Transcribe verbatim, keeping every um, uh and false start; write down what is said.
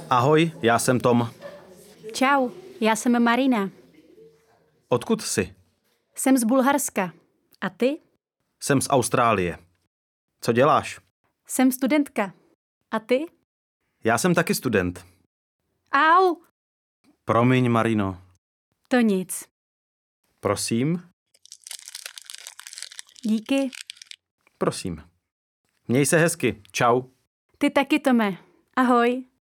Ahoj, já jsem Tom. Čau, já jsem Marina. Odkud jsi? Jsem z Bulharska. A ty? Jsem z Austrálie. Co děláš? Jsem studentka. A ty? Já jsem taky student. Au! Promiň, Marino. To nic. Prosím? Díky. Prosím. Měj se hezky. Čau. Ty taky, Tome. Ahoj.